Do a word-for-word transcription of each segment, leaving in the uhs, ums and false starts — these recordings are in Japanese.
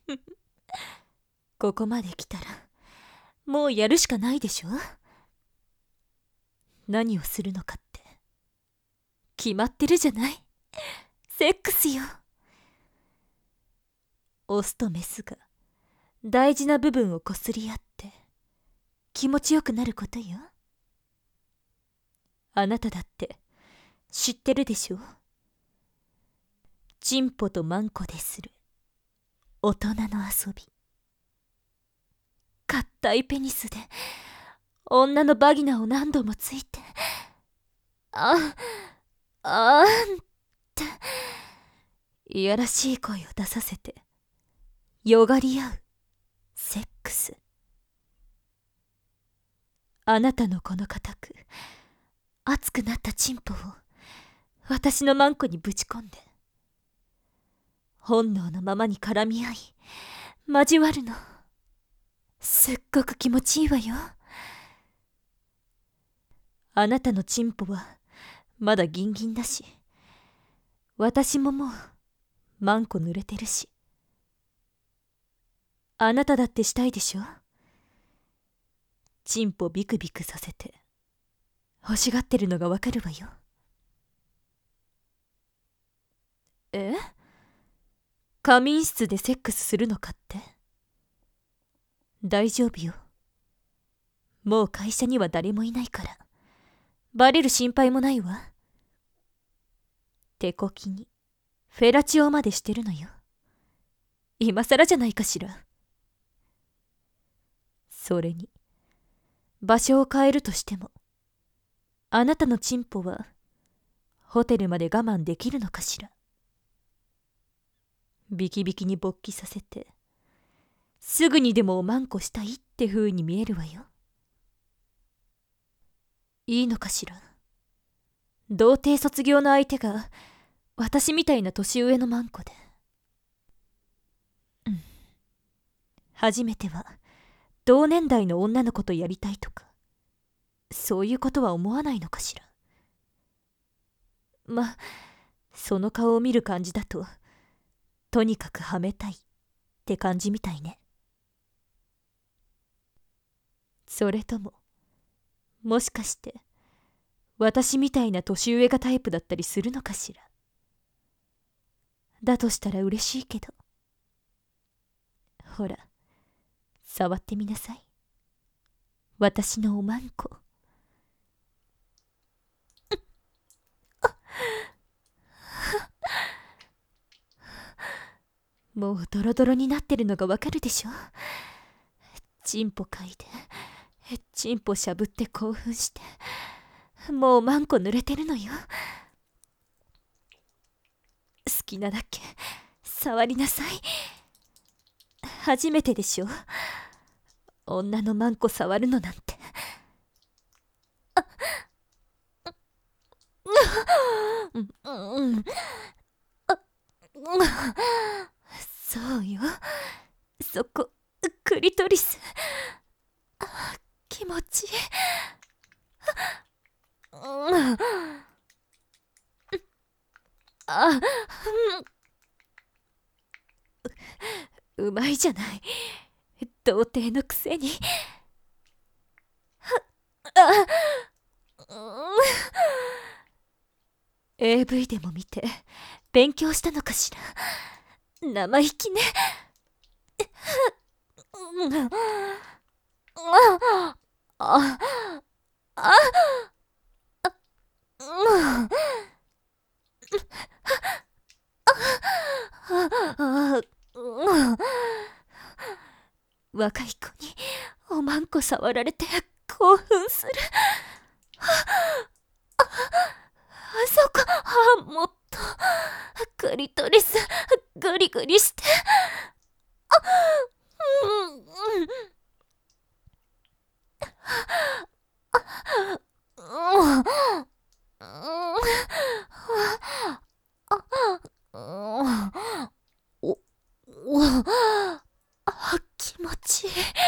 ここまで来たらもうやるしかないでしょ。何をするのかって決まってるじゃない。セックスよ。オスとメスが大事な部分をこすり合って気持ちよくなることよ。あなただって知ってるでしょ。チンポとマンコでする大人の遊び。硬いペニスで女のバギナを何度もついて、ああーんっていやらしい声を出させてよがり合うセックス。あなたのこの固く熱くなったチンポを私のマンコにぶち込んで、本能のままに絡み合い交わるの。すっごく気持ちいいわよ。あなたのチンポはまだギンギンだし、私ももうマンコ濡れてるし。あなただってしたいでしょ。チンポビクビクさせて欲しがってるのがわかるわよ。え？仮眠室でセックスするのかって？大丈夫よ。もう会社には誰もいないからバレる心配もないわ。手こきにフェラチオまでしてるのよ。今更じゃないかしら。それに場所を変えるとしてもあなたのチンポはホテルまで我慢できるのかしら。ビキビキに勃起させてすぐにでもおまんこしたいって風に見えるわよ。いいのかしら。童貞卒業の相手が私みたいな年上のマンコで。うん。初めては同年代の女の子とやりたいとかそういうことは思わないのかしら。ま、その顔を見る感じだととにかくはめたいって感じみたいね。それとももしかして私みたいな年上がタイプだったりするのかしら。だとしたら嬉しいけど。ほら触ってみなさい、私のおまんこ。もうドロドロになってるのがわかるでしょ。チンポかいでチンポしゃぶって興奮してもうマンコ濡れてるのよ。好きなだけ触りなさい。初めてでしょ、女のマンコ触るのなんて。あうんうんあそうよ、そこクリトリス。気持ちいい。うんあうまいじゃない、童貞のくせに。あうん エーブイ でも見て勉強したのかしら。生意気ね。うんあああうんあうん若い子におまんこ触られて興奮する。あそこあもっとクリトリスグリグリして。あうんうんうんおおあ気持ちいい。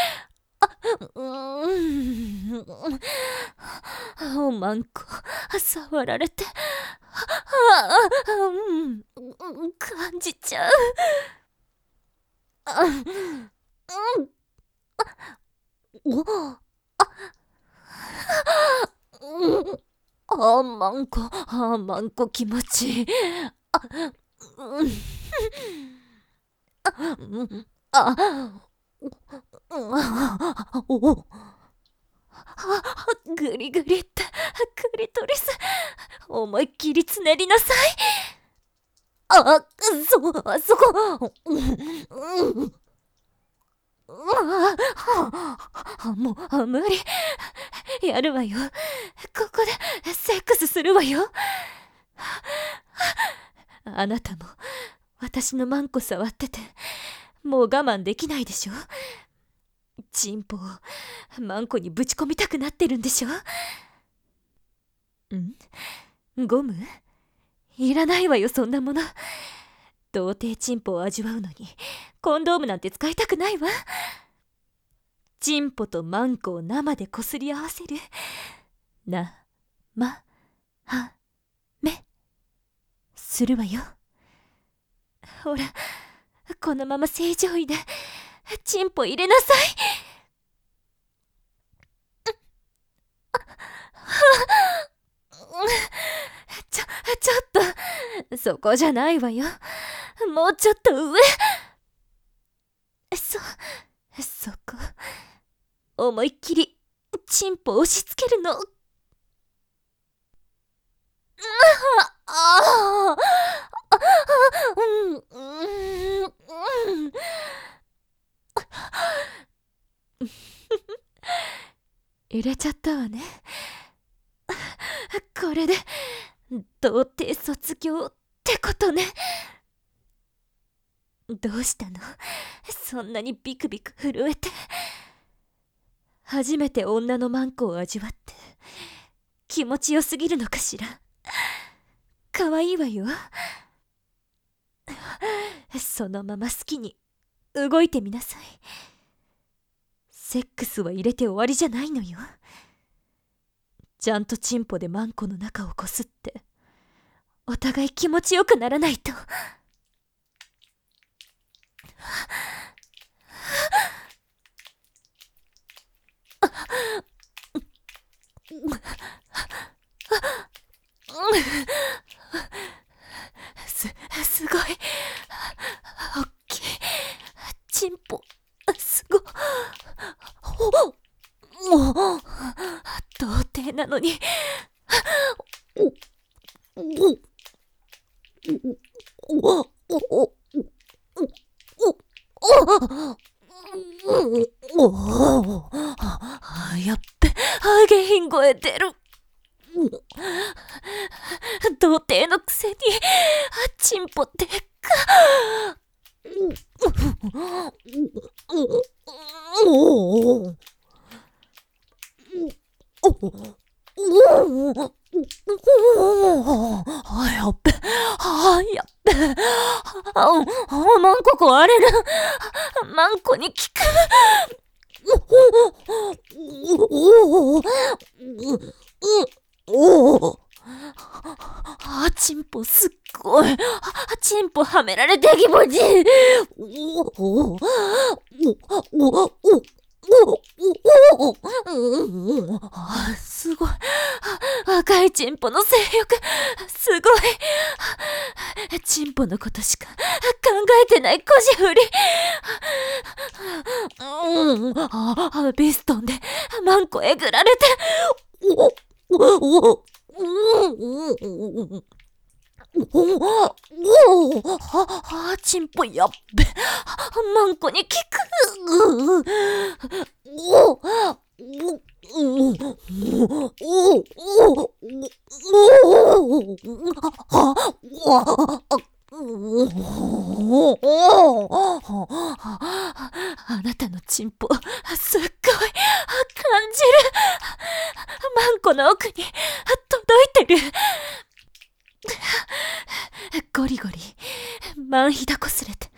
うんおまんこ触られてああうん感じちゃう。 あ、うん、お、あ、うん、あ、マンコ、あ、マンコ気持ちいい。あ、うん、うん、あ、お、お、グリグリって、クリトリス、思いっきりつねりなさい。あ、そ、あそこ、うん、うん、あ、もう無理。やるわよ。ここでセックスするわよ。あなたも私のマンコ触っててもう我慢できないでしょ。チンポをマンコにぶち込みたくなってるんでしょ。ん？ゴム？いらないわよ、そんなもの。童貞チンポを味わうのにコンドームなんて使いたくないわ。チンポとマンコを生でこすり合わせる。な、ま、は、め、するわよ。ほら、このまま正常位でチンポ入れなさい。ちょ、ちょっと、そこじゃないわよ。もうちょっと上。そ、そこ。思いっきり、チンポ押し付けるの。ああ、うん、うん、うん。入れちゃったわね。これで童貞卒業ってことね。どうしたの？そんなにビクビク震えて。初めて女のマンコを味わって気持ちよすぎるのかしら。かわいいわよ。そのまま好きに動いてみなさい。セックスは入れて終わりじゃないのよ。ちゃんとチンポでマンコの中をこすってお互い気持ちよくならないと。す、すごい。おっきい。チンポ、すご。お、もう、童貞なのに。お、お、お、お、お、お、お、やっべ、下品声出る。童貞のくせにチンポでっか。やっべ、やっべ、マンコ壊れる。マンコに効く。おお、あ、チンポすっごい。チンポはめられて気持ちいい。おおおおおおお、あ、すごい。赤いチンポの性欲、すごい。チンポのことしか考えてないこじふり。うん、あ、ビストンでマンコえぐられて。おおおおおお、は、チンポやっべ。マンコに効く。おおおあなたのチンポすっごい感じる。マンコの奥に届いてる。ゴリゴリマンヒダこすれて。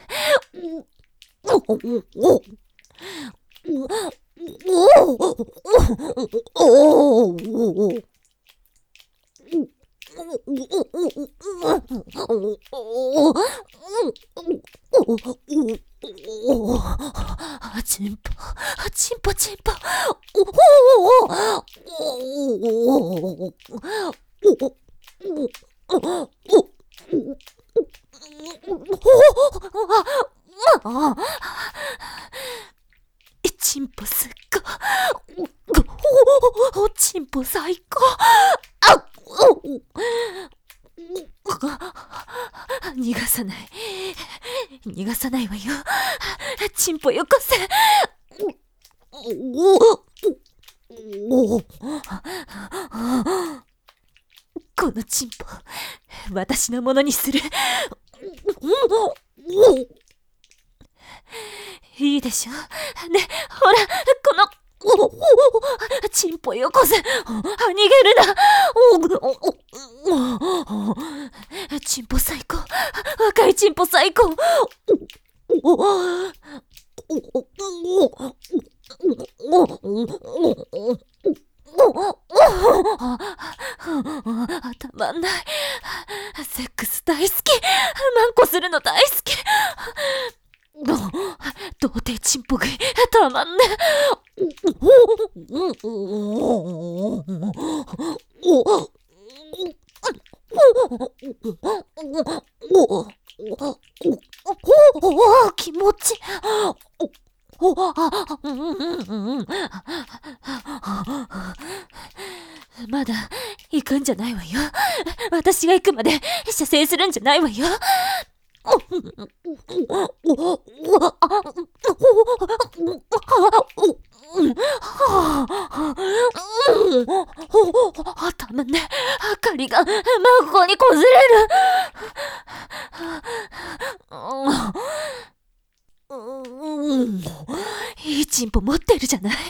チンポチンポチンポおおおおおチンポすっごおチンポ最高あ逃がさない逃がさないわよチンポよこせこのチンポ私のものにするいいでしょねほらこのチンポよこせ逃げるなチンポ最高赤いチンポ最高たまんないセックス大好きマンコするの大好き童貞チンポ食いたまんね気持ちまだ行くんじゃないわよ私が行くまで射精するんじゃないわよたまんね明かりが真こにこずれるいいチンポ持ってるじゃない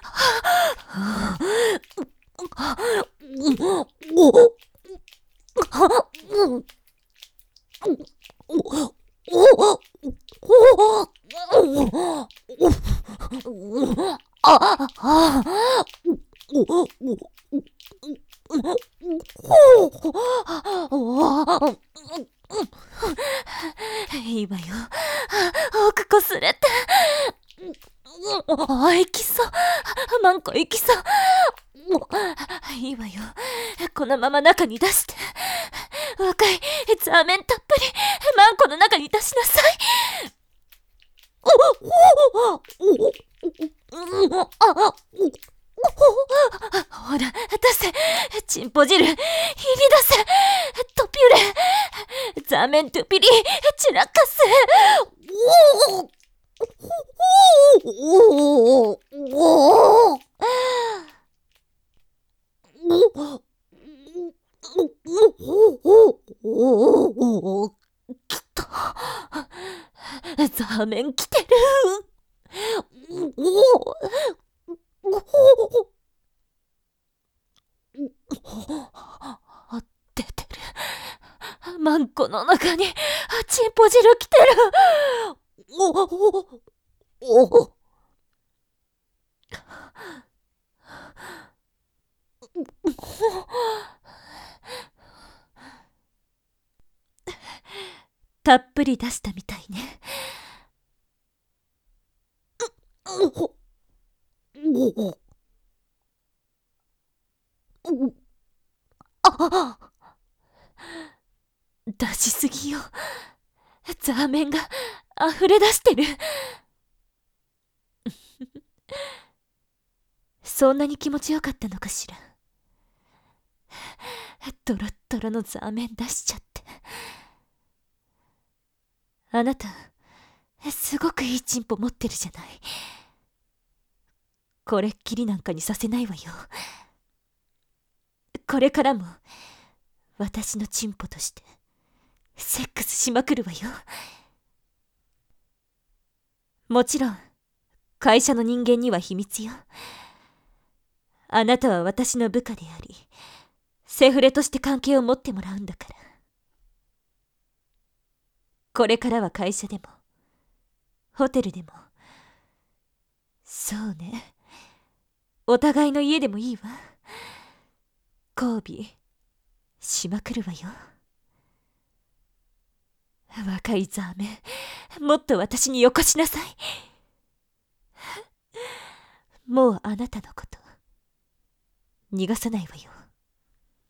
いいわよ奥こすれてあいきそうマンコいきそういいわよこのまま中に出して若いザーメンたっぷりマンコの中に出しなさいほら出せチンポ汁入り出せトピュレザーメントゥピリ散らかせきっとザーメン来てる出てるマンコの中にチンポ汁来てるおおおたっぷり出したみたいねあ出しすぎよザーメンが溢れ出してるそんなに気持ちよかったのかしらドロッドロのザーメン出しちゃってあなたすごくいいチンポ持ってるじゃないこれっきりなんかにさせないわよこれからも私のチンポとしてセックスしまくるわよもちろん会社の人間には秘密よあなたは私の部下でありセフレとして関係を持ってもらうんだからこれからは会社でもホテルでもそうねお互いの家でもいいわ交尾しまくるわよ若いザーメンもっと私によこしなさいもうあなたのこと逃がさないわよ。